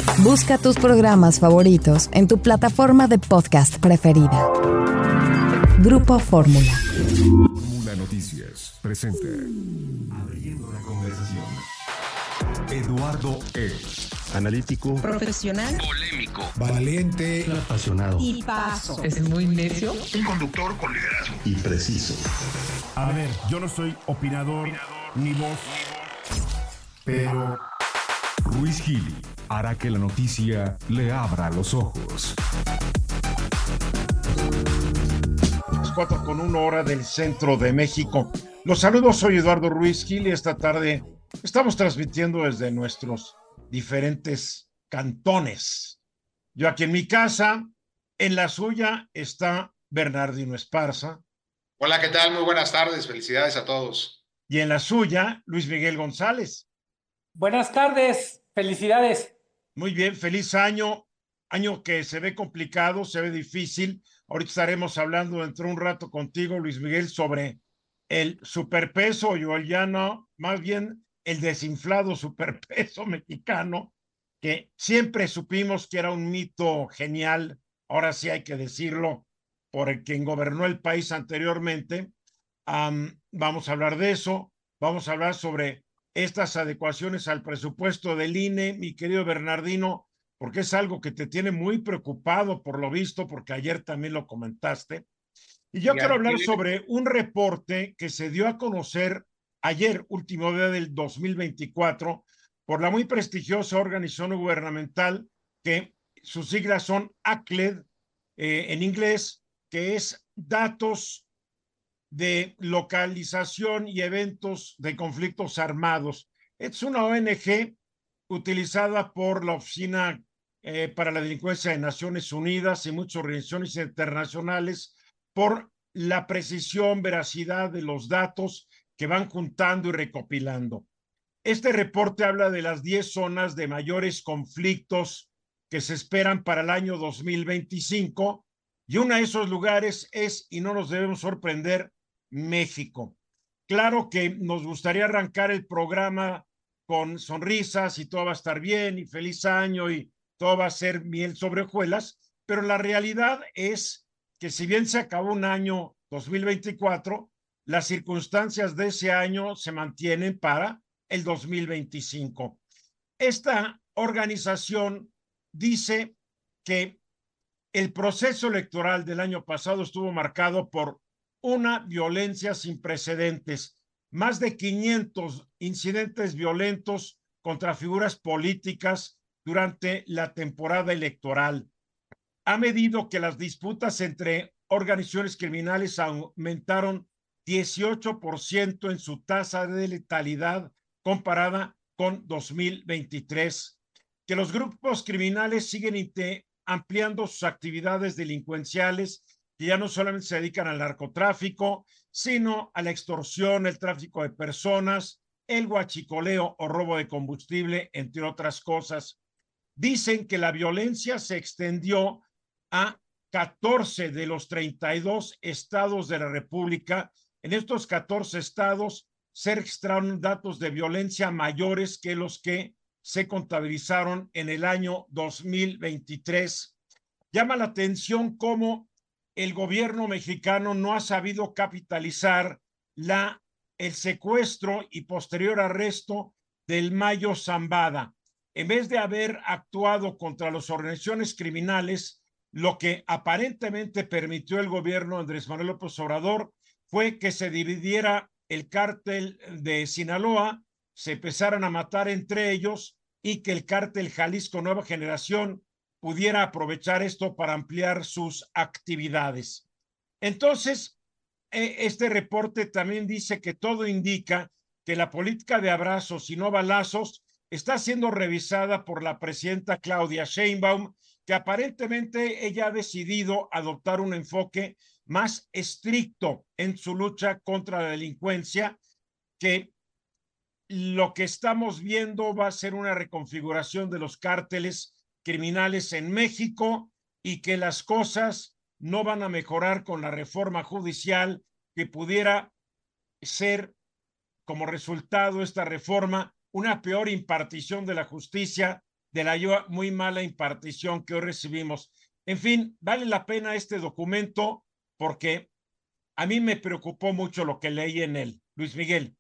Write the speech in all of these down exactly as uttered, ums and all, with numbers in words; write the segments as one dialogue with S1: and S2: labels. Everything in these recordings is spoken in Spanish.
S1: Busca tus programas favoritos en tu plataforma de podcast preferida. Grupo Fórmula.
S2: Fórmula Noticias presenta Abriendo la conversación. Eduardo Es.
S3: Analítico,
S4: profesional,
S2: polémico,
S3: valiente,
S4: apasionado y paso.
S5: Es muy necio.
S2: Un conductor con liderazgo
S3: y preciso.
S6: A ver, yo no soy opinador, ni voz, pero
S2: Ruiz Gili hará que la noticia le abra los ojos.
S6: Las cuatro con una hora del centro de México. Los saludos, soy Eduardo Ruiz Gili. Esta tarde estamos transmitiendo desde nuestros diferentes cantones. Yo aquí en mi casa, en la suya está Bernardino Esparza.
S7: Hola, ¿qué tal? Muy buenas tardes, felicidades a todos.
S6: Y en la suya, Luis Miguel González.
S5: Buenas tardes, felicidades.
S6: Muy bien, feliz año, año que se ve complicado, se ve difícil. Ahorita estaremos hablando dentro de un rato contigo, Luis Miguel, sobre el superpeso, o el ya no, más bien el desinflado superpeso mexicano, que siempre supimos que era un mito genial, ahora sí hay que decirlo, por el quien gobernó el país anteriormente. Um, vamos a hablar de eso, vamos a hablar sobre estas adecuaciones al presupuesto del I N E, mi querido Bernardino, porque es algo que te tiene muy preocupado por lo visto, porque ayer también lo comentaste. Y yo y quiero hablar sobre un reporte que se dio a conocer ayer, último día del dos mil veinticuatro, por la muy prestigiosa organización gubernamental que sus siglas son A C L E D eh, en inglés, que es Datos de Localización y Eventos de Conflictos Armados. Es una O N G utilizada por la Oficina eh, para la Delincuencia de Naciones Unidas y muchas organizaciones internacionales por la precisión, veracidad de los datos que van juntando y recopilando. Este reporte habla de las diez zonas de mayores conflictos que se esperan para el año dos mil veinticinco, y uno de esos lugares es, y no nos debemos sorprender, México. Claro que nos gustaría arrancar el programa con sonrisas y todo va a estar bien y feliz año y todo va a ser miel sobre hojuelas, pero la realidad es que si bien se acabó un año dos mil veinticuatro, las circunstancias de ese año se mantienen para el dos mil veinticinco. Esta organización dice que el proceso electoral del año pasado estuvo marcado por una violencia sin precedentes, más de quinientos incidentes violentos contra figuras políticas durante la temporada electoral. Ha medido que las disputas entre organizaciones criminales aumentaron dieciocho por ciento en su tasa de letalidad comparada con dos mil veintitrés, que los grupos criminales siguen ampliando sus actividades delincuenciales, que ya no solamente se dedican al narcotráfico, sino a la extorsión, el tráfico de personas, el huachicoleo o robo de combustible, entre otras cosas. Dicen que la violencia se extendió a catorce de los treinta y dos estados de la República. En estos catorce estados se registraron datos de violencia mayores que los que se contabilizaron en el año dos mil veintitrés. Llama la atención cómo el gobierno mexicano no ha sabido capitalizar la, el secuestro y posterior arresto del Mayo Zambada. En vez de haber actuado contra las organizaciones criminales, lo que aparentemente permitió el gobierno de Andrés Manuel López Obrador fue que se dividiera el cártel de Sinaloa, se empezaran a matar entre ellos y que el cártel Jalisco Nueva Generación pudiera aprovechar esto para ampliar sus actividades. Entonces, este reporte también dice que todo indica que la política de abrazos y no balazos está siendo revisada por la presidenta Claudia Sheinbaum, que aparentemente ella ha decidido adoptar un enfoque más estricto en su lucha contra la delincuencia, que lo que estamos viendo va a ser una reconfiguración de los cárteles criminales en México y que las cosas no van a mejorar con la reforma judicial, que pudiera ser como resultado de esta reforma una peor impartición de la justicia de la muy mala impartición que hoy recibimos. En fin, vale la pena este documento porque a mí me preocupó mucho lo que leí en él. Luis Miguel.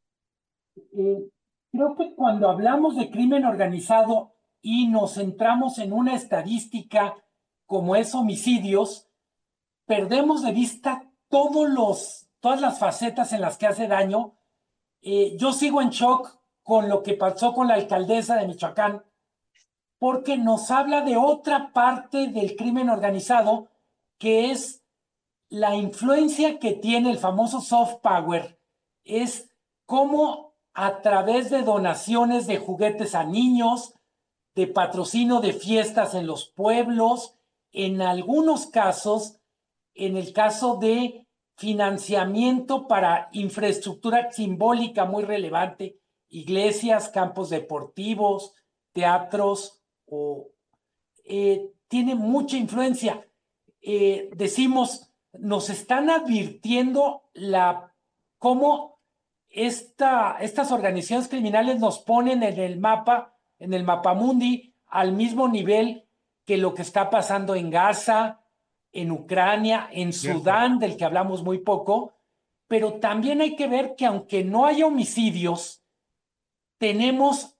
S5: Eh, creo que cuando hablamos de crimen organizado y nos centramos en una estadística como es homicidios, perdemos de vista todos los, todas las facetas en las que hace daño. Eh, yo sigo en shock con lo que pasó con la alcaldesa de Michoacán, porque nos habla de otra parte del crimen organizado, que es la influencia que tiene el famoso soft power, es cómo a través de donaciones de juguetes a niños, de patrocinio de fiestas en los pueblos, en algunos casos, en el caso de financiamiento para infraestructura simbólica muy relevante, iglesias, campos deportivos, teatros, o, eh, tiene mucha influencia. Eh, decimos, nos están advirtiendo la, cómo esta, estas organizaciones criminales nos ponen en el mapa, en el mapamundi, al mismo nivel que lo que está pasando en Gaza, en Ucrania, en Sudán, del que hablamos muy poco, pero también hay que ver que aunque no haya homicidios, tenemos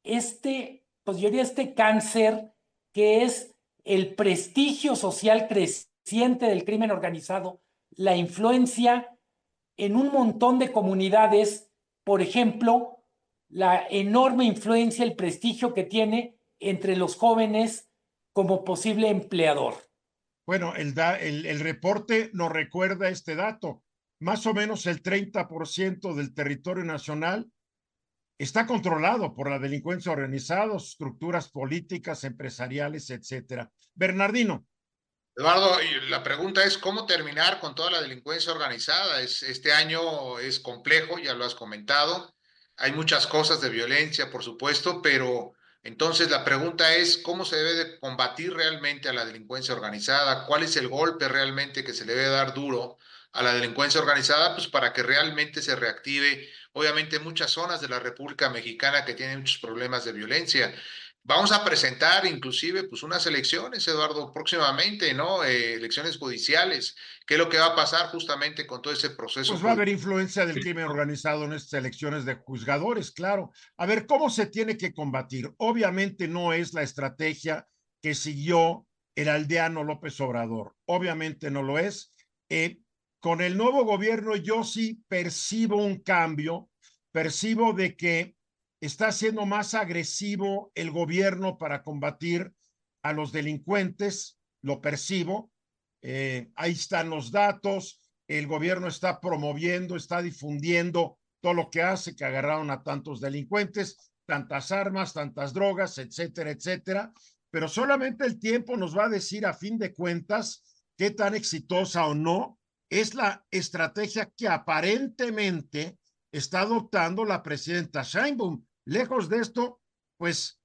S5: este, pues yo diría este cáncer que es el prestigio social creciente del crimen organizado, la influencia en un montón de comunidades, por ejemplo, la enorme influencia, el prestigio que tiene entre los jóvenes como posible empleador.
S6: Bueno, el, da, el, el reporte nos recuerda este dato. Más o menos el treinta por ciento del territorio nacional está controlado por la delincuencia organizada, estructuras políticas, empresariales, etcétera. Bernardino.
S7: Eduardo, la pregunta es cómo terminar con toda la delincuencia organizada. Es, este año es complejo, ya lo has comentado. Hay muchas cosas de violencia, por supuesto, pero entonces la pregunta es cómo se debe de combatir realmente a la delincuencia organizada, cuál es el golpe realmente que se le debe dar duro a la delincuencia organizada, pues para que realmente se reactive, obviamente, muchas zonas de la República Mexicana que tienen muchos problemas de violencia. Vamos a presentar inclusive pues unas elecciones, Eduardo, próximamente, ¿no? Eh, elecciones judiciales. ¿Qué es lo que va a pasar justamente con todo ese proceso?
S6: Pues va a haber influencia del crimen organizado en estas elecciones de juzgadores, claro. A ver, ¿cómo se tiene que combatir? Obviamente no es la estrategia que siguió el aldeano López Obrador. Obviamente no lo es. Eh, con el nuevo gobierno yo sí percibo un cambio, percibo de que está siendo más agresivo el gobierno para combatir a los delincuentes, lo percibo. Eh, ahí están los datos, el gobierno está promoviendo, está difundiendo todo lo que hace, que agarraron a tantos delincuentes, tantas armas, tantas drogas, etcétera, etcétera. Pero solamente el tiempo nos va a decir a fin de cuentas qué tan exitosa o no es la estrategia que aparentemente está adoptando la presidenta Sheinbaum. Lejos de esto, pues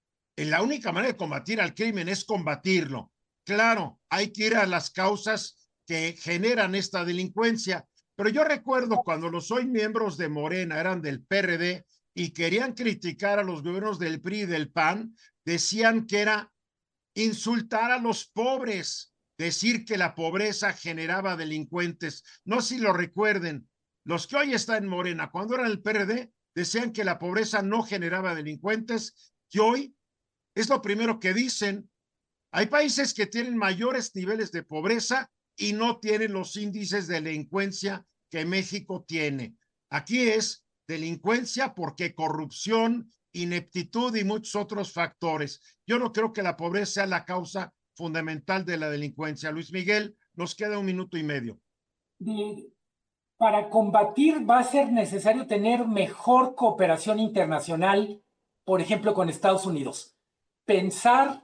S6: la única manera de combatir al crimen es combatirlo. Claro, hay que ir a las causas que generan esta delincuencia, pero yo recuerdo cuando los hoy miembros de Morena eran del P R D y querían criticar a los gobiernos del P R I y del P A N, decían que era insultar a los pobres, decir que la pobreza generaba delincuentes. No sé si lo recuerden, los que hoy están en Morena, cuando eran el P R D, decían que la pobreza no generaba delincuentes, y hoy es lo primero que dicen. Hay países que tienen mayores niveles de pobreza y no tienen los índices de delincuencia que México tiene. Aquí es delincuencia porque corrupción, ineptitud y muchos otros factores. Yo no creo que la pobreza sea la causa fundamental de la delincuencia. Luis Miguel, nos queda un minuto y medio.
S5: De, para combatir va a ser necesario tener mejor cooperación internacional, por ejemplo, con Estados Unidos. Pensar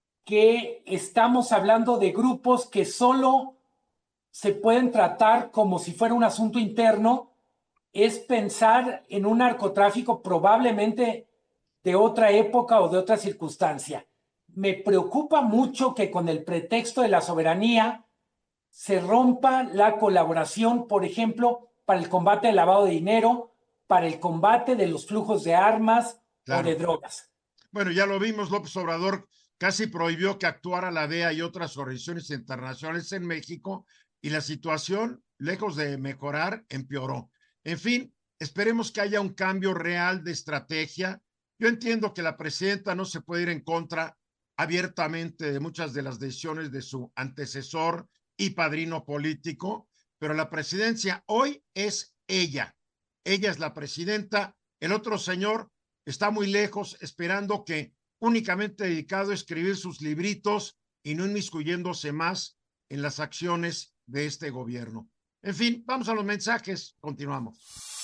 S5: que estamos hablando de grupos que solo se pueden tratar como si fuera un asunto interno, es pensar en un narcotráfico probablemente de otra época o de otra circunstancia. Me preocupa mucho que con el pretexto de la soberanía se rompa la colaboración, por ejemplo, para el combate del lavado de dinero, para el combate de los flujos de armas, claro, o de drogas.
S6: Bueno, ya lo vimos, López Obrador casi prohibió que actuara la D E A y otras organizaciones internacionales en México y la situación, lejos de mejorar, empeoró. En fin, esperemos que haya un cambio real de estrategia. Yo entiendo que la presidenta no se puede ir en contra abiertamente de muchas de las decisiones de su antecesor y padrino político, pero la presidencia hoy es ella. Ella es la presidenta. El otro señor está muy lejos, esperando que únicamente dedicado a escribir sus libritos y no inmiscuyéndose más en las acciones de este gobierno. En fin, vamos a los mensajes. Continuamos.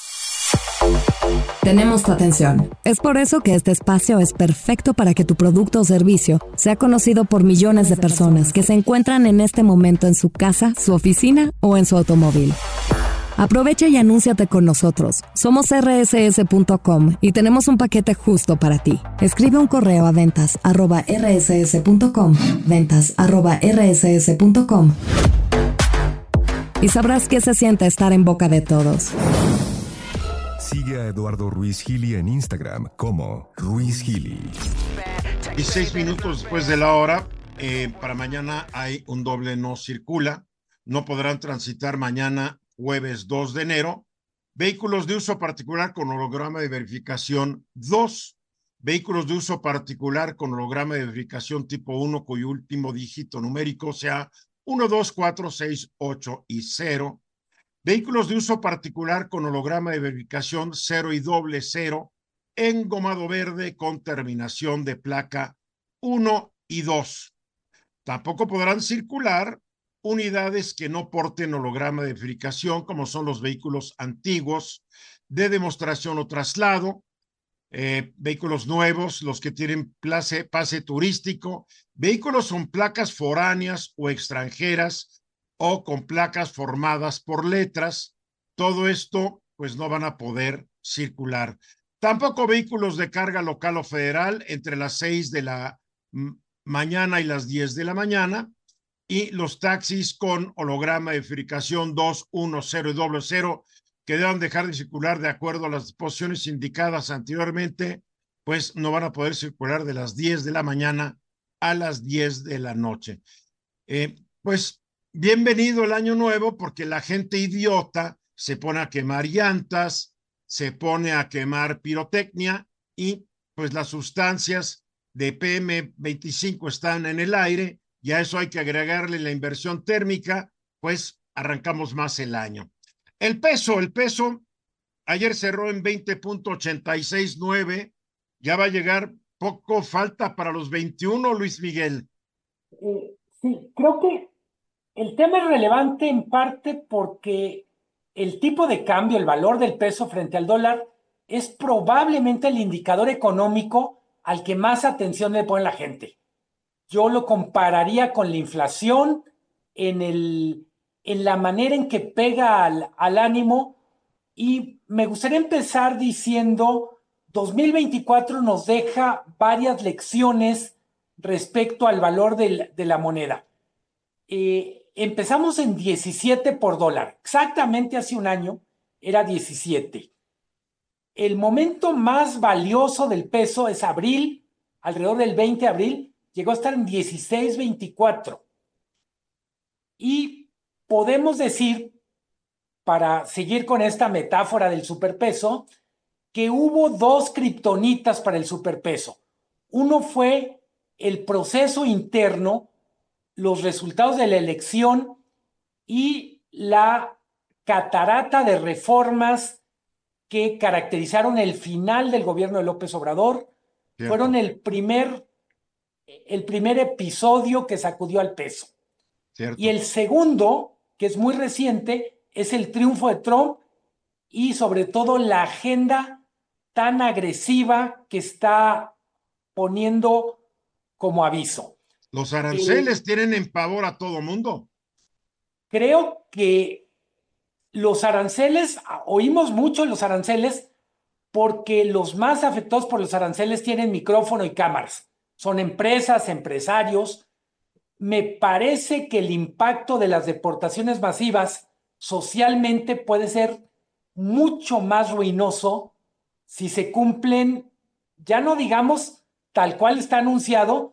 S1: Tenemos tu atención. Es por eso que este espacio es perfecto para que tu producto o servicio sea conocido por millones de personas que se encuentran en este momento en su casa, su oficina o en su automóvil. Aprovecha y anúnciate con nosotros. Somos erre ese ese punto com y tenemos un paquete justo para ti. Escribe un correo a ventas arroba erre ese ese punto com, ventas arroba erre ese ese punto com, y sabrás qué se siente estar en boca de todos.
S2: Sigue a Eduardo Ruiz Gili en Instagram como Ruiz Gili.
S6: Y seis minutos después de la hora, eh, para mañana hay un doble no circula. No podrán transitar mañana, jueves dos de enero, vehículos de uso particular con holograma de verificación dos, vehículos de uso particular con holograma de verificación tipo uno, cuyo último dígito numérico sea uno, dos, cuatro, seis, ocho y cero, vehículos de uso particular con holograma de verificación cero y doble cero, engomado verde con terminación de placa uno y dos. Tampoco podrán circular unidades que no porten holograma de verificación, como son los vehículos antiguos de demostración o traslado, eh, vehículos nuevos, los que tienen place, pase turístico, vehículos con placas foráneas o extranjeras o con placas formadas por letras. Todo esto, pues, no van a poder circular. Tampoco vehículos de carga local o federal entre las seis de la mañana y las diez de la mañana, y los taxis con holograma de verificación dos, uno, cero y doble cero, que deban dejar de circular de acuerdo a las disposiciones indicadas anteriormente, pues no van a poder circular de las diez de la mañana a las diez de la noche. Eh, pues bienvenido el año nuevo, porque la gente idiota se pone a quemar llantas, se pone a quemar pirotecnia, y pues las sustancias de P M veinticinco están en el aire, y a eso hay que agregarle la inversión térmica, pues arrancamos más el año. El peso, el peso ayer cerró en veinte punto ochenta y seis nueve, ya va a llegar, poco falta para los veintiuno, Luis Miguel.
S5: Eh, sí, creo que el tema es relevante en parte porque el tipo de cambio, el valor del peso frente al dólar, es probablemente el indicador económico al que más atención le pone la gente. Yo lo compararía con la inflación en, el, en la manera en que pega al, al ánimo, y me gustaría empezar diciendo, dos mil veinticuatro nos deja varias lecciones respecto al valor del, de la moneda. Eh, empezamos en diecisiete por dólar, exactamente hace un año era diecisiete. El momento más valioso del peso es abril, alrededor del veinte de abril, llegó a estar en dieciséis veinticuatro. Y podemos decir, para seguir con esta metáfora del superpeso, que hubo dos kriptonitas para el superpeso. Uno fue el proceso interno, los resultados de la elección y la catarata de reformas que caracterizaron el final del gobierno de López Obrador. Cierto. Fueron el primer el primer episodio que sacudió al peso. Cierto. Y el segundo, que es muy reciente, es el triunfo de Trump y sobre todo la agenda tan agresiva que está poniendo como aviso.
S6: Los aranceles eh, tienen en pavor a todo mundo.
S5: Creo que los aranceles, oímos mucho los aranceles porque los más afectados por los aranceles tienen micrófono y cámaras. Son empresas, empresarios. Me parece que el impacto de las deportaciones masivas socialmente puede ser mucho más ruinoso si se cumplen, ya no digamos tal cual está anunciado,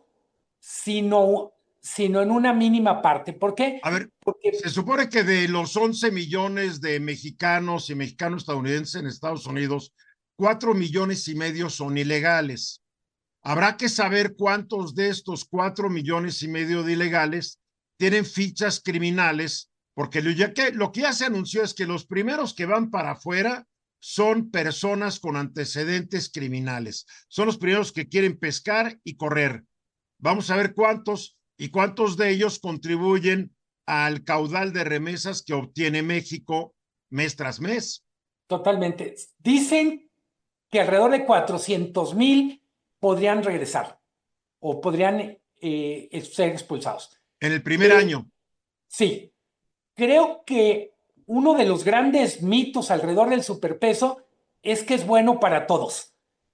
S5: sino, sino en una mínima parte. ¿Por qué?
S6: A ver,
S5: Porque
S6: se supone que de los once millones de mexicanos y mexicanos estadounidenses en Estados Unidos, cuatro millones y medio son ilegales. Habrá que saber cuántos de estos cuatro millones y medio de ilegales tienen fichas criminales, porque lo, ya que, lo que ya se anunció es que los primeros que van para afuera son personas con antecedentes criminales. Son los primeros que quieren pescar y correr. Vamos a ver cuántos y cuántos de ellos contribuyen al caudal de remesas que obtiene México mes tras mes.
S5: Totalmente. Dicen que alrededor de cuatrocientos mil podrían regresar o podrían eh, ser expulsados.
S6: En el primer
S5: eh,
S6: año.
S5: Sí. Creo que uno de los grandes mitos alrededor del superpeso es que es bueno para todos.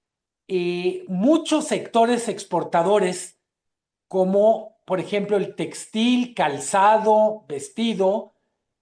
S5: Eh, muchos sectores exportadores, como por ejemplo el textil, calzado, vestido,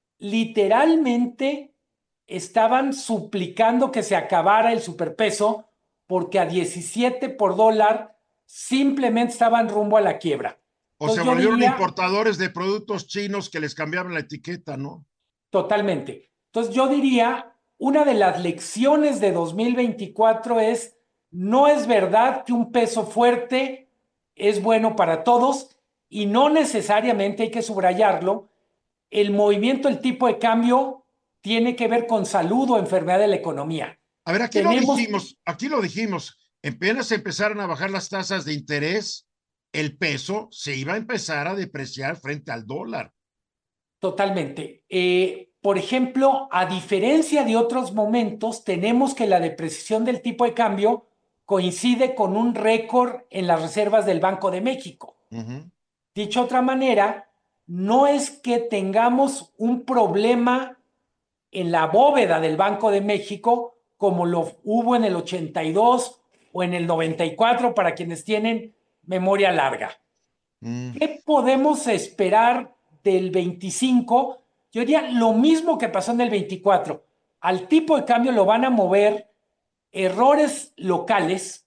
S5: literalmente estaban suplicando que se acabara el superpeso porque a diecisiete por dólar simplemente estaban rumbo a la quiebra.
S6: O
S5: Entonces,
S6: se
S5: yo
S6: volvieron
S5: diría,
S6: importadores de productos chinos que les cambiaban la etiqueta, ¿no?
S5: totalmente. Entonces yo diría, una de las lecciones de dos mil veinticuatro es, no es verdad que un peso fuerte es bueno para todos y no necesariamente, hay que subrayarlo, el movimiento, el tipo de cambio tiene que ver con salud o enfermedad de la economía.
S6: A ver, aquí
S5: Tenemos,
S6: lo dijimos, aquí lo dijimos, apenas empezaron a bajar las tasas de interés, el peso se iba a empezar a depreciar frente al dólar.
S5: Totalmente. Eh, por ejemplo, a diferencia de otros momentos, tenemos que la depreciación del tipo de cambio coincide con un récord en las reservas del Banco de México.
S6: Uh-huh.
S5: Dicho de otra manera, no es que tengamos un problema en la bóveda del Banco de México como lo hubo en el ochenta y dos o en el noventa y cuatro para quienes tienen memoria larga. Mm. ¿Qué podemos esperar del veinticinco? Yo diría lo mismo que pasó en el veinticuatro. Al tipo de cambio lo van a mover errores locales,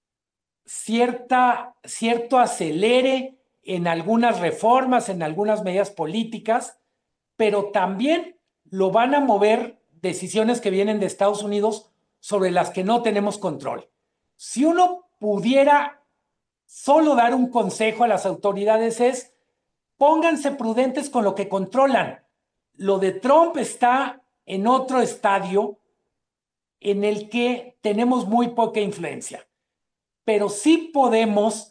S5: cierta, cierto acelere en algunas reformas, en algunas medidas políticas, pero también lo van a mover decisiones que vienen de Estados Unidos sobre las que no tenemos control. Si uno pudiera solo dar un consejo a las autoridades es, pónganse prudentes con lo que controlan. Lo de Trump está en otro estadio en el que tenemos muy poca influencia, pero sí podemos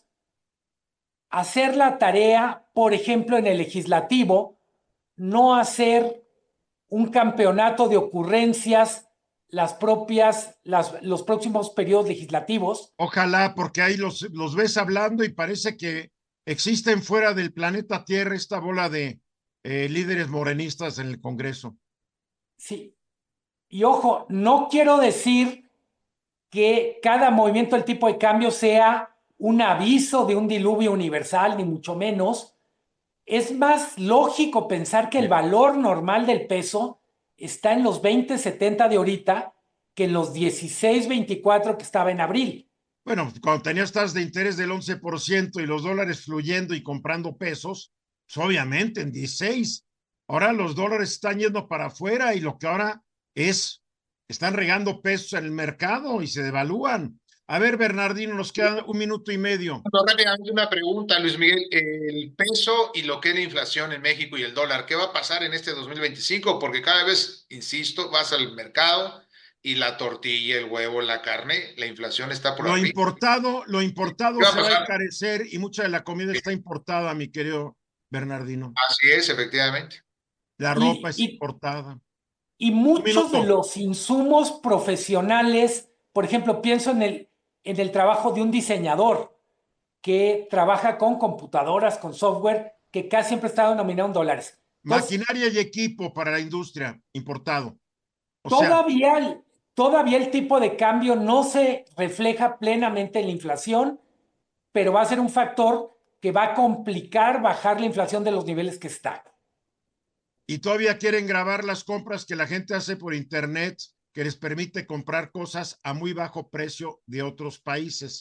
S5: hacer la tarea, por ejemplo, en el legislativo, no hacer un campeonato de ocurrencias las propias, las, los próximos periodos legislativos.
S6: Ojalá, porque ahí los, los ves hablando y parece que existen fuera del planeta Tierra esta bola de eh, líderes morenistas en el Congreso.
S5: Sí. Y ojo, no quiero decir que cada movimiento del tipo de cambio sea un aviso de un diluvio universal, ni mucho menos. Es más lógico pensar que el valor normal del peso está en los veinte setenta de ahorita que en los dieciséis veinticuatro que estaba en abril.
S6: Bueno, cuando tenías tasas de interés del once por ciento y los dólares fluyendo y comprando pesos, pues obviamente en dieciséis. Ahora los dólares están yendo para afuera y lo que ahora es, están regando pesos en el mercado y se devalúan. A ver, Bernardino, nos queda un minuto y medio.
S7: No, rápidamente una pregunta, Luis Miguel. El peso y lo que es la inflación en México y el dólar, ¿qué va a pasar en este dos mil veinticinco? Porque cada vez, insisto, vas al mercado y la tortilla, el huevo, la carne, la inflación está por
S6: Lo
S7: arriba.
S6: importado, lo importado
S7: ¿Qué va a
S6: se va a
S7: pasar?
S6: encarecer y mucha de la comida está importada, mi querido Bernardino.
S7: Así es, efectivamente.
S6: La
S5: Y-
S6: ropa es
S5: y-
S6: importada.
S5: Y muchos
S6: minuto.
S5: de los insumos profesionales, por ejemplo, pienso en el, en el trabajo de un diseñador que trabaja con computadoras, con software, que casi siempre está denominado en dólares. Entonces,
S6: Maquinaria y equipo para la industria importado. O sea,
S5: todavía, el- todavía el tipo de cambio no se refleja plenamente en la inflación, pero va a ser un factor que va a complicar bajar la inflación de los niveles que está.
S6: y todavía quieren grabar las compras que la gente hace por internet, que les permite comprar cosas a muy bajo precio de otros países.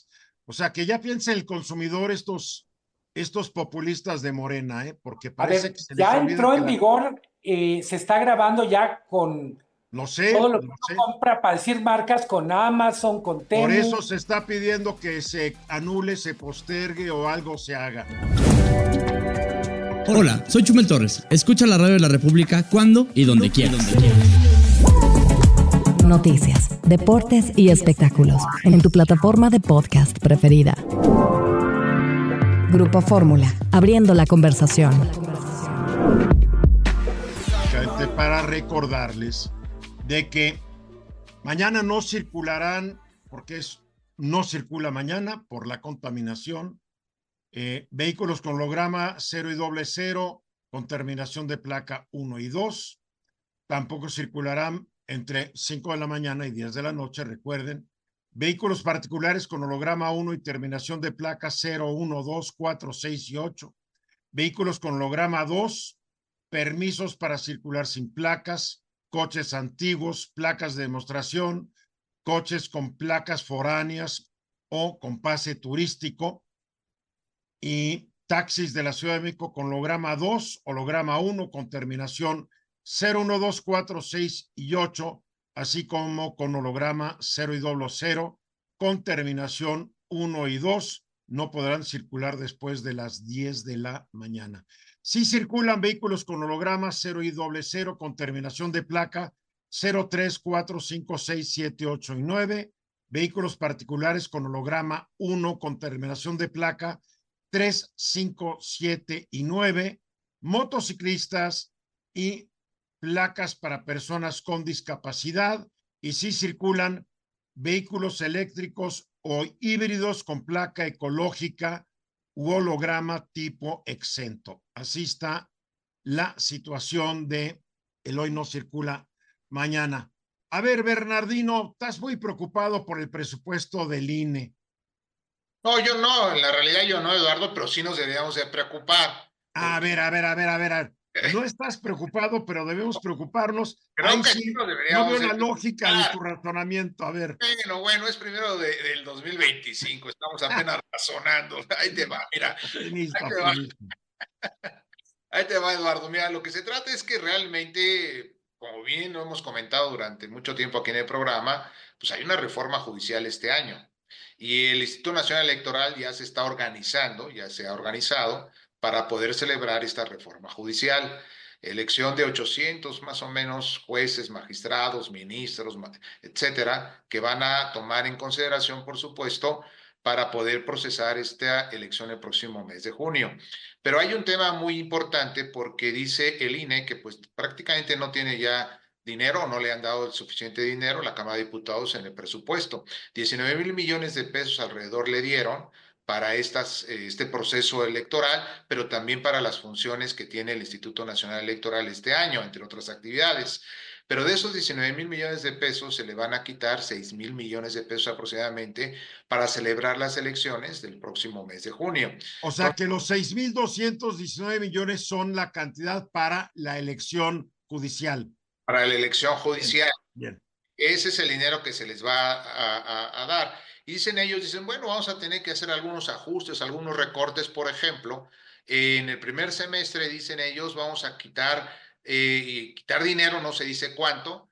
S6: O sea, que ya piensa el consumidor estos, estos populistas de Morena, ¿eh? Porque parece
S5: ver,
S6: que se
S5: ya
S6: les
S5: entró en
S6: la...
S5: vigor, eh, se está grabando ya con
S6: lo sé,
S5: todo lo que
S6: lo
S5: uno
S6: sé.
S5: compra, para decir marcas, con Amazon, con Temu.
S6: Por eso se está pidiendo que se anule, se postergue o algo se haga.
S8: Hola, soy Chumel Torres. Escucha la radio de la República cuando y donde quieras.
S1: Noticias, deportes y espectáculos en tu plataforma de podcast preferida. Grupo Fórmula, abriendo la conversación.
S6: Gente, para recordarles de que mañana no circularán, porque es, no circula mañana por la contaminación, eh, vehículos con holograma cero y doble cero con terminación de placa uno y dos. Tampoco circularán entre cinco de la mañana y diez de la noche, recuerden. Vehículos particulares con holograma uno y terminación de placa cero, uno, dos, cuatro, seis y ocho. Vehículos con holograma dos, permisos para circular sin placas, coches antiguos, placas de demostración, coches con placas foráneas o con pase turístico y taxis de la Ciudad de México con holograma dos, holograma uno con terminación cero, uno, dos, cuatro, seis y ocho, así como con holograma cero y doble cero con terminación uno y dos, no podrán circular después de las diez de la mañana. Sí circulan vehículos con holograma cero y doble cero con terminación de placa cero, tres, cuatro, cinco, seis, siete, ocho y nueve, vehículos particulares con holograma uno con terminación de placa tres, cinco, siete y nueve, motociclistas y placas para personas con discapacidad, y sí circulan vehículos eléctricos o híbridos con placa ecológica u holograma tipo exento. Así está la situación de el hoy no circula mañana. A ver, Bernardino, estás muy preocupado por el presupuesto del I N E.
S7: No, yo no, en la realidad yo no, Eduardo, pero sí nos deberíamos de preocupar.
S6: A ver, a ver, a ver, a ver, a ver. No estás preocupado, pero debemos preocuparnos.
S7: Creo
S6: Ahí
S7: que
S6: sí,
S7: no
S6: no
S7: deberíamos
S6: veo
S7: de
S6: la lógica de
S7: preocupar.
S6: tu razonamiento. A ver.
S7: Bueno, bueno, es primero de, del dos mil veinticinco, estamos apenas razonando. Ahí te va, mira.
S6: Optimista,
S7: Ahí te va.
S6: optimista.
S7: Ahí te va, Eduardo. Mira, lo que se trata es que realmente, como bien lo hemos comentado durante mucho tiempo aquí en el programa, pues hay una reforma judicial este año. Y el Instituto Nacional Electoral ya se está organizando, ya se ha organizado para poder celebrar esta reforma judicial. Elección de ochocientos más o menos jueces, magistrados, ministros, etcétera, que van a tomar en consideración, por supuesto, para poder procesar esta elección el próximo mes de junio. Pero hay un tema muy importante porque dice el I N E que pues prácticamente no tiene ya dinero, no le han dado el suficiente dinero a la Cámara de Diputados en el presupuesto. diecinueve mil millones de pesos alrededor le dieron para estas, este proceso electoral, pero también para las funciones que tiene el Instituto Nacional Electoral este año, entre otras actividades. Pero de esos diecinueve mil millones de pesos se le van a quitar seis mil millones de pesos aproximadamente para celebrar las elecciones del próximo mes de junio.
S6: O sea Entonces, que los seis mil doscientos diecinueve millones son la cantidad para la elección judicial.
S7: Para la elección judicial.
S6: Bien. Bien.
S7: Ese es el dinero que se les va a, a, a dar. Y dicen ellos, dicen, bueno, vamos a tener que hacer algunos ajustes, algunos recortes, por ejemplo. Eh, en el primer semestre, dicen ellos, vamos a quitar, eh, quitar dinero, no se dice cuánto,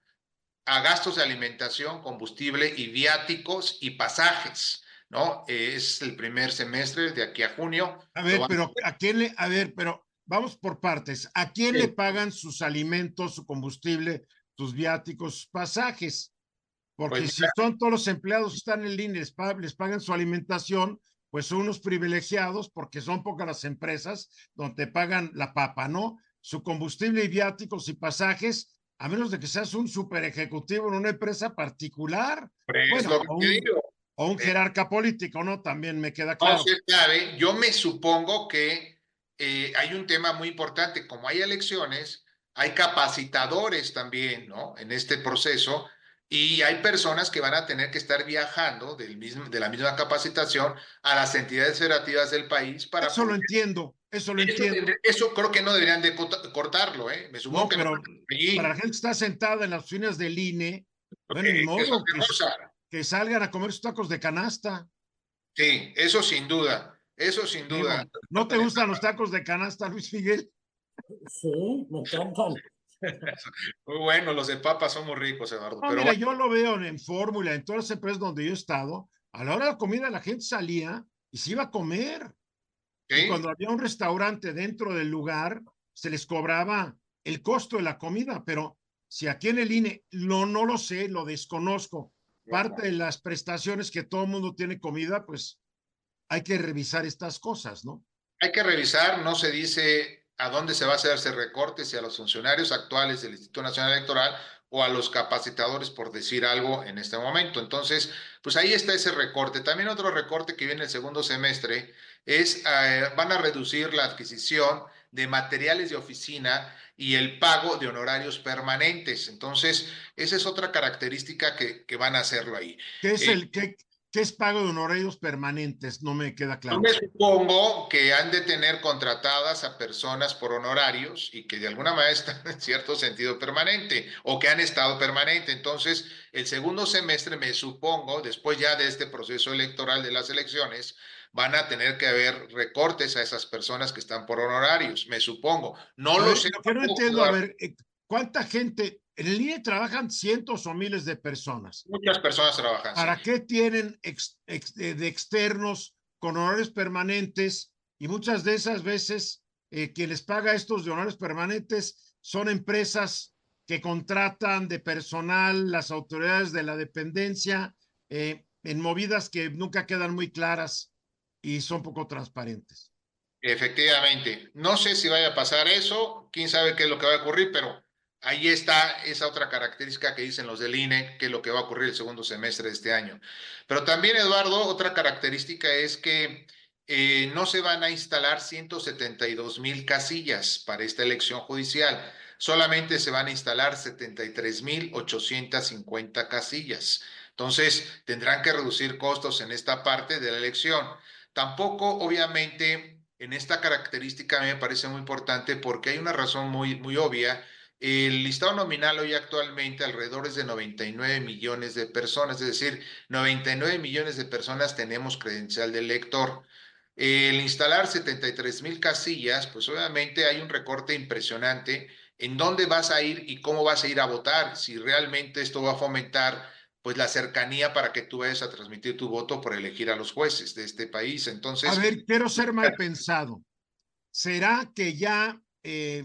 S7: a gastos de alimentación, combustible y viáticos y pasajes, ¿no? Eh, es el primer semestre de aquí a junio.
S6: A ver, pero a, ¿a quién le, a ver, pero vamos por partes. ¿A quién sí. le pagan sus alimentos, su combustible, sus viáticos, sus pasajes? Porque pues, si son todos los empleados que están en el I N E, les, les pagan su alimentación, pues son unos privilegiados porque son pocas las empresas donde te pagan la papa, ¿no? Su combustible y viáticos y pasajes, a menos de que seas un super ejecutivo en una empresa particular.
S7: Pues
S6: bueno,
S7: lo que
S6: o, un,
S7: digo.
S6: o un jerarca político, ¿no? También me queda claro.
S7: No se sabe. Yo me supongo que eh, hay un tema muy importante. Como hay elecciones, hay capacitadores también, ¿no? En este proceso. Y hay personas que van a tener que estar viajando del mismo, de la misma capacitación a las entidades federativas del país para...
S6: Eso poder... lo entiendo, eso lo
S7: eso,
S6: entiendo.
S7: Eso creo que no deberían de cortarlo, ¿eh? Me supongo
S6: no,
S7: que
S6: pero
S7: no.
S6: Para la gente que está sentada en las oficinas del I N E, bueno, ni modo, que, que salgan a comer sus tacos de canasta.
S7: Sí, eso sin duda, eso sin duda.
S6: Digo, ¿no te gustan los tacos de canasta, Luis Miguel?
S5: Sí, me encantan.
S7: Muy bueno, los de papa son muy ricos, Eduardo.
S6: No,
S7: pero
S6: mira,
S7: bueno.
S6: yo lo veo en Fórmula, en todas las empresas donde yo he estado, a la hora de la comida la gente salía y se iba a comer.
S7: ¿Sí?
S6: Y cuando había un restaurante dentro del lugar, se les cobraba el costo de la comida, pero si aquí en el I N E, lo, no lo sé, lo desconozco, parte de las prestaciones que todo el mundo tiene comida, pues hay que revisar estas cosas, ¿no?
S7: Hay que revisar, no se dice a dónde se va a hacer ese recorte, si a los funcionarios actuales del Instituto Nacional Electoral o a los capacitadores, por decir algo en este momento. Entonces, pues ahí está ese recorte. También otro recorte que viene el segundo semestre es, eh, van a reducir la adquisición de materiales de oficina y el pago de honorarios permanentes. Entonces, esa es otra característica que, que van a hacerlo ahí.
S6: ¿Qué es
S7: Eh,
S6: el qué, qué es pago de honorarios permanentes? No me queda
S7: Yo
S6: claro.
S7: me supongo que han de tener contratadas a personas por honorarios y que de alguna manera están en cierto sentido permanente o que han estado permanente. Entonces, el segundo semestre, me supongo, después ya de este proceso electoral de las elecciones, van a tener que haber recortes a esas personas que están por honorarios, me supongo. No
S6: A
S7: lo
S6: ver,
S7: sé.
S6: lo que no entiendo, a ver, eh, ¿cuánta gente? En el I N E trabajan cientos o miles de personas.
S7: Muchas personas trabajan,
S6: ¿Para
S7: sí.
S6: qué tienen ex, ex, de externos con honorarios permanentes? Y muchas de esas veces eh, quien les paga estos de honorarios permanentes son empresas que contratan de personal las autoridades de la dependencia eh, en movidas que nunca quedan muy claras y son poco transparentes.
S7: Efectivamente. No sé si vaya a pasar eso, quién sabe qué es lo que va a ocurrir, pero ahí está esa otra característica que dicen los del I N E, que es lo que va a ocurrir el segundo semestre de este año. Pero también, Eduardo, otra característica es que eh, no se van a instalar ciento setenta y dos mil casillas para esta elección judicial, solamente se van a instalar setenta y tres mil ochocientas cincuenta casillas. Entonces, tendrán que reducir costos en esta parte de la elección. Tampoco, obviamente, en esta característica a mí me parece muy importante porque hay una razón muy, muy obvia. El listado nominal hoy actualmente alrededor es de noventa y nueve millones de personas, es decir, noventa y nueve millones de personas tenemos credencial de elector. El instalar setenta y tres mil casillas, pues obviamente hay un recorte impresionante en dónde vas a ir y cómo vas a ir a votar, si realmente esto va a fomentar pues la cercanía para que tú vayas a transmitir tu voto por elegir a los jueces de este país. Entonces,
S6: a ver, quiero ser mal pensado. ¿Será que ya eh,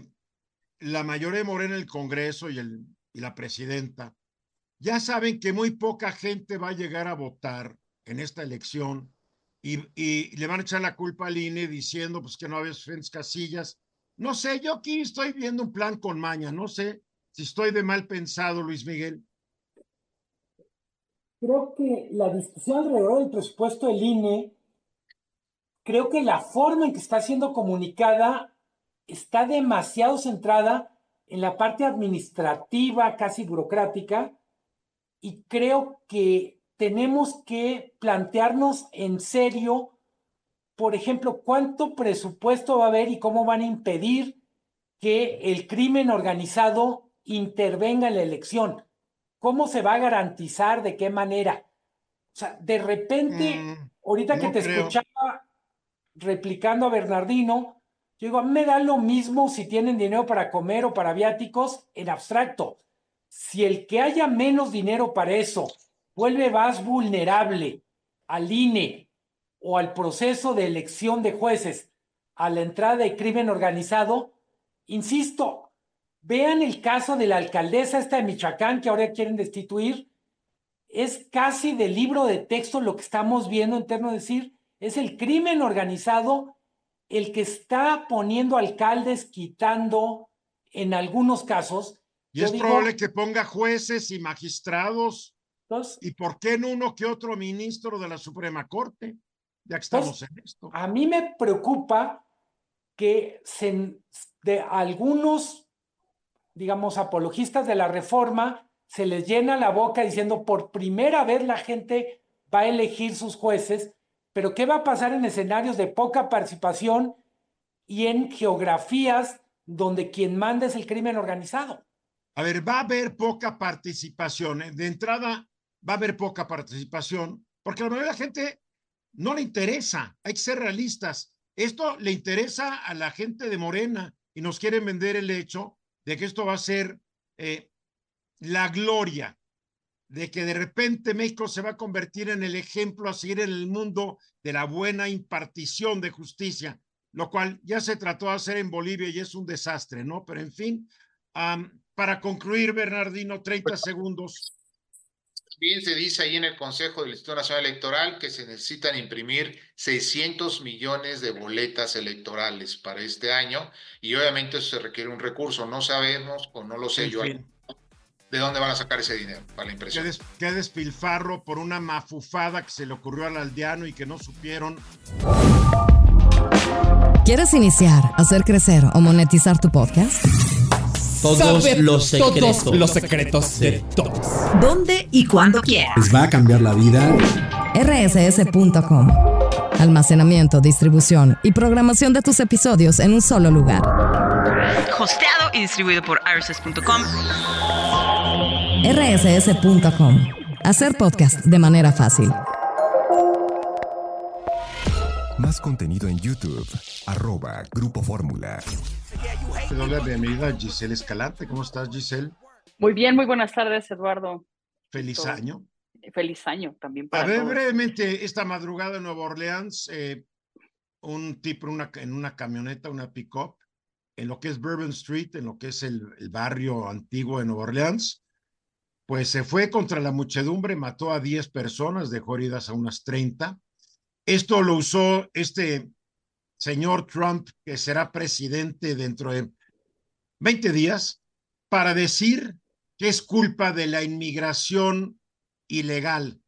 S6: la mayoría de Morena en el Congreso y, el, y la presidenta ya saben que muy poca gente va a llegar a votar en esta elección y, y le van a echar la culpa al I N E diciendo pues, que no había suficientes casillas? No sé, yo aquí estoy viendo un plan con maña, no sé si estoy de mal pensado, Luis Miguel.
S5: Creo que la discusión alrededor del presupuesto del I N E, creo que la forma en que está siendo comunicada está demasiado centrada en la parte administrativa, casi burocrática, y creo que tenemos que plantearnos en serio, por ejemplo, cuánto presupuesto va a haber y cómo van a impedir que el crimen organizado intervenga en la elección. ¿Cómo se va a garantizar? ¿De qué manera? O sea, de repente,
S6: Mm,
S5: ahorita
S6: no
S5: que te
S6: creo.
S5: escuchaba replicando a Bernardino, yo digo, a mí me da lo mismo si tienen dinero para comer o para viáticos en abstracto. Si el que haya menos dinero para eso vuelve más vulnerable al I N E o al proceso de elección de jueces a la entrada de crimen organizado, insisto, vean el caso de la alcaldesa esta de Michoacán que ahora quieren destituir. Es casi del libro de texto lo que estamos viendo en términos de decir, es el crimen organizado el que está poniendo alcaldes, quitando en algunos casos.
S6: Y
S5: Yo
S6: es
S5: digo,
S6: probable que ponga jueces y magistrados.
S5: entonces,
S6: ¿Y por qué en uno que otro ministro de la Suprema Corte? Ya que estamos
S5: entonces,
S6: en esto.
S5: a mí me preocupa que se, de algunos, digamos, apologistas de la reforma se les llena la boca diciendo por primera vez la gente va a elegir sus jueces, pero ¿qué va a pasar en escenarios de poca participación y en geografías donde quien manda es el crimen organizado?
S6: A ver, va a haber poca participación. ¿eh? De entrada, va a haber poca participación, porque la mayoría de la gente no le interesa, hay que ser realistas. Esto le interesa a la gente de Morena y nos quieren vender el hecho de que esto va a ser eh, la gloria, de que de repente México se va a convertir en el ejemplo a seguir en el mundo de la buena impartición de justicia, lo cual ya se trató de hacer en Bolivia y es un desastre, ¿no? Pero en fin, um, para concluir, Bernardino, treinta segundos.
S7: Bien se dice ahí en el Consejo del Instituto Nacional Electoral que se necesitan imprimir seiscientos millones de boletas electorales para este año y obviamente eso se requiere un recurso. No sabemos, o no lo sé
S6: En
S7: yo,
S6: fin.
S7: de dónde van a sacar ese dinero para la impresión.
S6: Qué, des, qué despilfarro por una mafufada que se le ocurrió al aldeano y que no supieron.
S1: ¿Quieres iniciar, hacer crecer o monetizar tu podcast?
S8: Todos
S9: Sabe
S8: los secretos.
S9: Todos los secretos de todos.
S4: ¿Dónde y cuándo quieras?
S3: ¿Les va a cambiar la vida?
S1: R S S punto com. Almacenamiento, distribución y programación de tus episodios en un solo lugar.
S4: Hosteado y distribuido por R S S punto com.
S1: R S S punto com. Hacer podcast de manera fácil.
S2: Más contenido en YouTube, arroba Grupo Fórmula.
S6: Te doy la bienvenida a Giselle Escalante. ¿Cómo estás, Giselle?
S10: Muy bien, muy buenas tardes, Eduardo.
S6: Feliz
S10: Esto,
S6: año.
S10: Feliz año también para
S6: A ver,
S10: todos.
S6: brevemente, esta madrugada en Nueva Orleans, eh, un tipo una, en una camioneta, una pick-up, en lo que es Bourbon Street, en lo que es el, el barrio antiguo de Nueva Orleans, pues se fue contra la muchedumbre, mató a diez personas, dejó heridas a unas treinta. Esto lo usó este señor Trump, que será presidente dentro de veinte días, para decir que es culpa de la inmigración ilegal.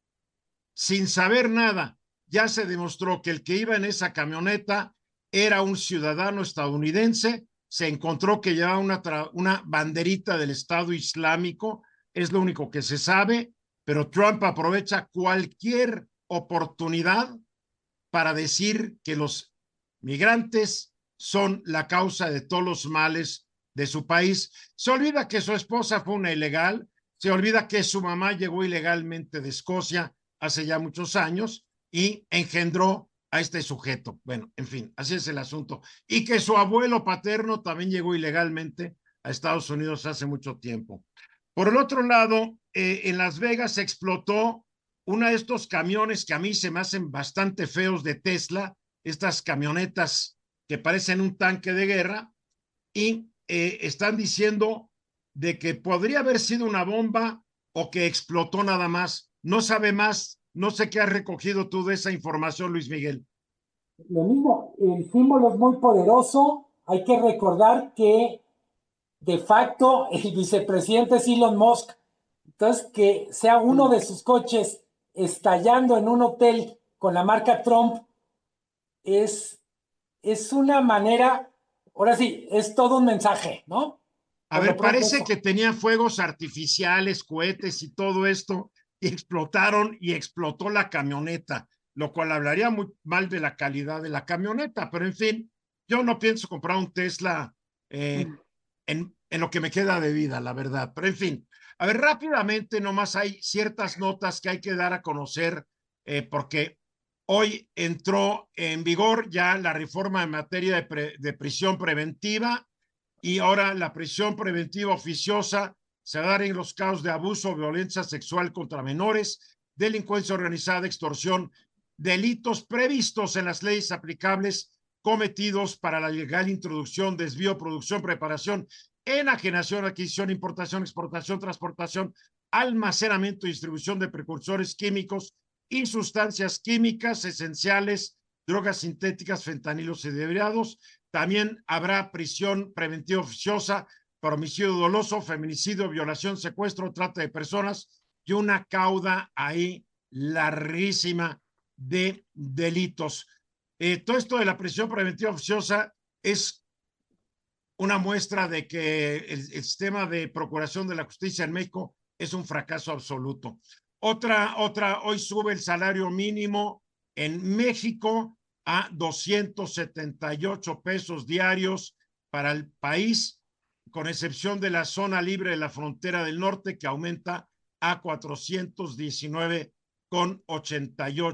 S6: Sin saber nada, ya se demostró que el que iba en esa camioneta era un ciudadano estadounidense, se encontró que llevaba una, una banderita del Estado Islámico, es lo único que se sabe, pero Trump aprovecha cualquier oportunidad para decir que los migrantes son la causa de todos los males de su país. Se olvida que su esposa fue una ilegal, se olvida que su mamá llegó ilegalmente de Escocia hace ya muchos años y engendró a este sujeto. Bueno, en fin, así es el asunto. Y que su abuelo paterno también llegó ilegalmente a Estados Unidos hace mucho tiempo. Por el otro lado, eh, en Las Vegas se explotó uno de estos camiones que a mí se me hacen bastante feos de Tesla, estas camionetas que parecen un tanque de guerra, y eh, están diciendo de que podría haber sido una bomba o que explotó nada más. No sabe más, no sé qué has recogido tú de esa información, Luis Miguel.
S5: Lo mismo, el símbolo es muy poderoso. Hay que recordar que de facto el vicepresidente es Elon Musk. Entonces, que sea uno de sus coches estallando en un hotel con la marca Trump es, es una manera, ahora sí, es todo un mensaje, ¿no?
S6: A ver, parece que tenía fuegos artificiales, cohetes y todo esto, y explotaron y explotó la camioneta, lo cual hablaría muy mal de la calidad de la camioneta, pero en fin, yo no pienso comprar un Tesla eh, mm. en, en lo que me queda de vida, la verdad, pero en fin. A ver, rápidamente nomás hay ciertas notas que hay que dar a conocer eh, porque hoy entró en vigor ya la reforma en materia de, pre, de prisión preventiva y ahora la prisión preventiva oficiosa se va a dar en los casos de abuso o violencia sexual contra menores, delincuencia organizada, extorsión, delitos previstos en las leyes aplicables cometidos para la legal introducción, desvío, producción, preparación, enajenación, adquisición, importación, exportación, transportación, almacenamiento y distribución de precursores químicos y sustancias químicas esenciales, drogas sintéticas, fentanilos y derivados. También habrá prisión preventiva oficiosa por homicidio doloso, feminicidio, violación, secuestro, trata de personas y una cauda ahí larguísima de delitos. Eh, todo esto de la prisión preventiva oficiosa es una muestra de que el, el sistema de procuración de la justicia en México es un fracaso absoluto. Otra, otra, hoy sube el salario mínimo en México a doscientos setenta y ocho pesos diarios para el país, con excepción de la zona libre de la frontera del norte, que aumenta a cuatrocientos diecinueve con ochenta y ocho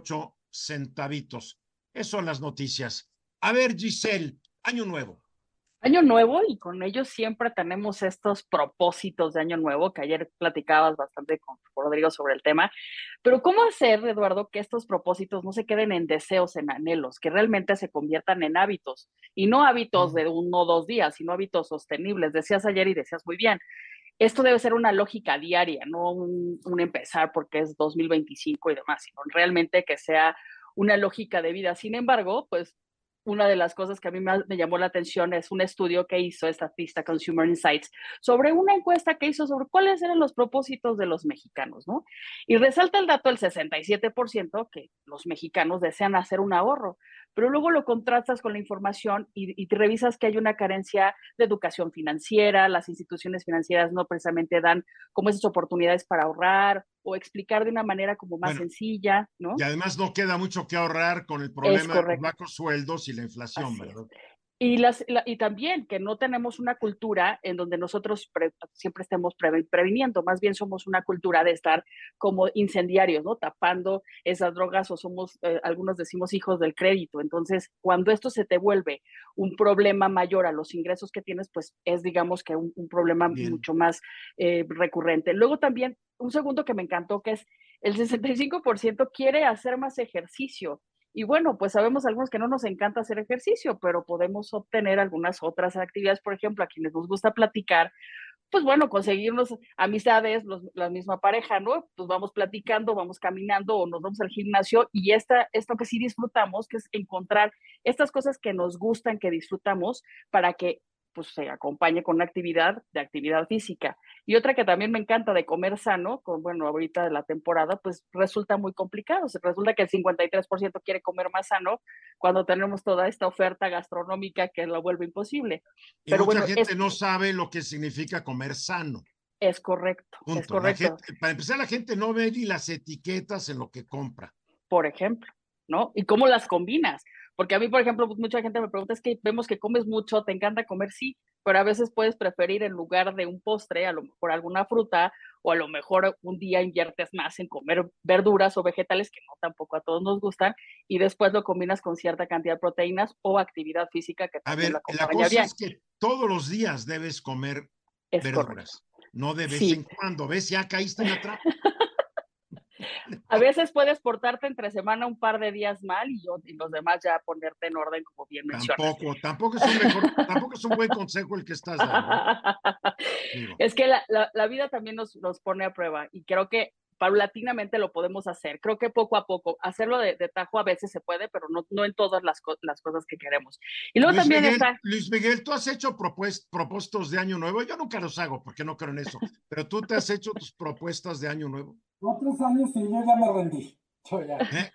S6: centavitos. Eso son las noticias. A ver, Giselle, año nuevo.
S10: Año nuevo, y con ellos siempre tenemos estos propósitos de año nuevo, que ayer platicabas bastante con Rodrigo sobre el tema. Pero ¿cómo hacer, Eduardo, que estos propósitos no se queden en deseos, en anhelos, que realmente se conviertan en hábitos? Y no hábitos de uno o dos días, sino hábitos sostenibles. Decías ayer y decías muy bien, esto debe ser una lógica diaria, no un, un empezar porque es dos mil veinticinco y demás, sino realmente que sea una lógica de vida. Sin embargo, pues una de las cosas que a mí me, me llamó la atención es un estudio que hizo esta artista Consumer Insights sobre una encuesta que hizo sobre cuáles eran los propósitos de los mexicanos, ¿no? Y resalta el dato del sesenta y siete por ciento que los mexicanos desean hacer un ahorro, pero luego lo contrastas con la información y, y te revisas que hay una carencia de educación financiera, las instituciones financieras no precisamente dan como esas oportunidades para ahorrar o explicar de una manera como más bueno, sencilla, ¿no?
S6: Y además no queda mucho que ahorrar con el problema de los bajos sueldos y la inflación,
S10: Así
S6: ¿verdad?
S10: Es. Y, las, la, y también que no tenemos una cultura en donde nosotros pre, siempre estemos pre, previniendo, más bien somos una cultura de estar como incendiarios, ¿no? Tapando esas drogas o somos, eh, algunos decimos hijos del crédito. Entonces, cuando esto se te vuelve un problema mayor a los ingresos que tienes, pues es digamos que un, un problema bien. mucho más eh, recurrente. Luego también, un segundo que me encantó, que es el sesenta y cinco por ciento quiere hacer más ejercicio. Y bueno, pues sabemos algunos que no nos encanta hacer ejercicio, pero podemos obtener algunas otras actividades, por ejemplo, a quienes nos gusta platicar, pues bueno, conseguirnos amistades, los, la misma pareja, ¿no? Pues vamos platicando, vamos caminando o nos vamos al gimnasio y esta, esto que sí disfrutamos, que es encontrar estas cosas que nos gustan, que disfrutamos, para que pues se acompañe con una actividad de actividad física. Y otra que también me encanta de comer sano, con, bueno, ahorita de la temporada, pues resulta muy complicado. Resulta que el cincuenta y tres por ciento quiere comer más sano cuando tenemos toda esta oferta gastronómica que lo vuelve imposible.
S6: Y Pero mucha bueno, gente es, no sabe lo que significa comer sano.
S10: Es correcto,
S6: Punto.
S10: es correcto.
S6: La gente, para empezar, la gente no ve ni las etiquetas en lo que compra.
S10: Por ejemplo, ¿no? ¿Y cómo las combinas? Porque a mí, por ejemplo, mucha gente me pregunta, es que vemos que comes mucho, te encanta comer, sí, pero a veces puedes preferir en lugar de un postre, a lo mejor alguna fruta, o a lo mejor un día inviertes más en comer verduras o vegetales, que no tampoco a todos nos gustan, y después lo combinas con cierta cantidad de proteínas o actividad física que también
S6: a ver,
S10: la acompaña
S6: la cosa
S10: bien.
S6: Es que todos los días debes comer
S10: es
S6: verduras, correcto. No de vez
S10: sí.
S6: en cuando, ¿ves? Ya caíste en la trampa.
S10: A veces puedes portarte entre semana un par de días mal y, yo, y los demás ya ponerte en orden, como bien mencionas.
S6: Tampoco, tampoco es un mejor, tampoco es un buen consejo el que estás dando.
S10: Digo. Es que la, la, la vida también nos, nos pone a prueba y creo que paulatinamente lo podemos hacer. Creo que poco a poco, hacerlo de, de tajo a veces se puede, pero no, no en todas las, co las cosas que queremos. Y luego
S6: Luis
S10: también
S6: Miguel,
S10: está...
S6: Luis Miguel, ¿tú has hecho propósitos de año nuevo? Yo nunca los hago porque no creo en eso, pero tú te has hecho tus propuestas de año nuevo.
S5: Otros años y yo ya me rendí. Yo ya.
S6: ¿Eh?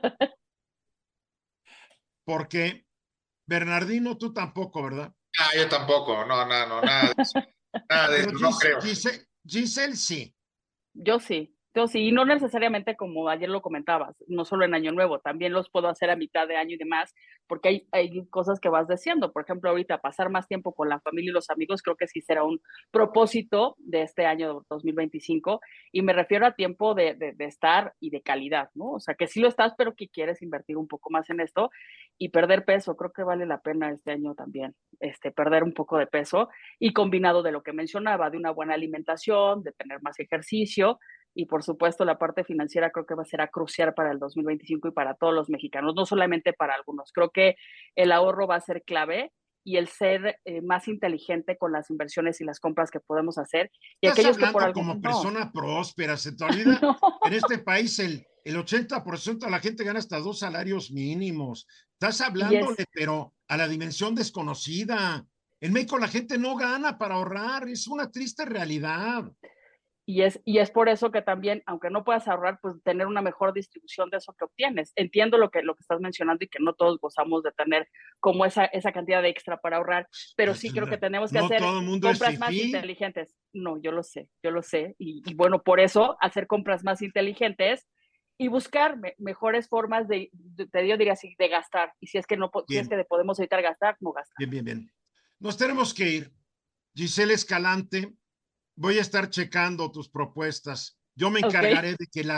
S6: Porque Bernardino, tú tampoco, ¿verdad?
S7: Ah, yo tampoco, no, no, no, nada de eso. Nada de eso, no
S6: Gis
S7: creo.
S6: Giselle, Giselle sí.
S10: Yo sí. Yo sí, y no necesariamente como ayer lo comentabas, no solo en Año Nuevo, también los puedo hacer a mitad de año y demás, porque hay, hay cosas que vas deseando. Por ejemplo, ahorita pasar más tiempo con la familia y los amigos, creo que sí será un propósito de este año dos mil veinticinco, y me refiero a tiempo de, de, de estar y de calidad, ¿no? O sea, que sí lo estás, pero que quieres invertir un poco más en esto y perder peso. Creo que vale la pena este año también, este, perder un poco de peso y combinado de lo que mencionaba, de una buena alimentación, de tener más ejercicio. Y por supuesto la parte financiera creo que va a ser crucial para el dos mil veinticinco y para todos los mexicanos, no solamente para algunos. Creo que el ahorro va a ser clave y el ser eh, más inteligente con las inversiones y las compras que podemos hacer. Y
S6: Estás
S10: aquellos
S6: hablando
S10: que por algún...
S6: como
S10: no.
S6: persona próspera, ¿se te olvida?
S10: No.
S6: En este país el, el ochenta por ciento de la gente gana hasta dos salarios mínimos. Estás hablándole, es... pero a la dimensión desconocida. En México la gente no gana para ahorrar, es una triste realidad.
S10: Y es, y es por eso que también, aunque no puedas ahorrar, pues tener una mejor distribución de eso que obtienes. Entiendo lo que, lo que estás mencionando y que no todos gozamos de tener como esa, esa cantidad de extra para ahorrar, pero sí creo que tenemos que
S6: no
S10: hacer
S6: todo el mundo
S10: compras
S6: es
S10: más
S6: fifí.
S10: inteligentes. No, yo lo sé, yo lo sé. Y, y bueno, por eso hacer compras más inteligentes y buscar me, mejores formas de, de, te diría así, de gastar. Y si es que no si es que podemos evitar gastar, no gastar.
S6: Bien, bien, bien. Nos tenemos que ir. Giselle Escalante, voy a estar checando tus propuestas. Yo me encargaré okay. de que la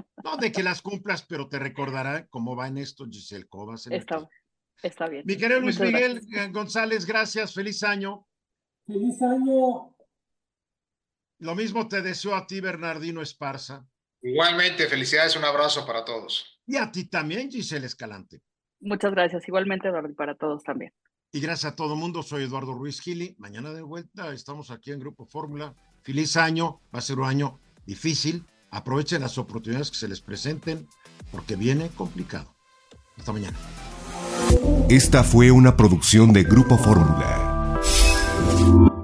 S6: No, de que las cumplas, pero te recordará cómo va en esto Giselle Cobas.
S10: Está, está bien.
S6: Mi querido Luis
S10: Muchas
S6: Miguel
S10: gracias.
S6: González, gracias, feliz año.
S5: Feliz año.
S6: Lo mismo te deseo a ti, Bernardino Esparza.
S7: Igualmente, felicidades, un abrazo para todos.
S6: Y a ti también, Giselle Escalante.
S10: Muchas gracias, igualmente, Eduardo, y para todos también.
S6: Y gracias a todo el mundo, soy Eduardo Ruiz Gili. Mañana de vuelta, estamos aquí en Grupo Fórmula. Feliz año, va a ser un año difícil. Aprovechen las oportunidades que se les presenten, porque viene complicado. Hasta mañana.
S2: Esta fue una producción de Grupo Fórmula.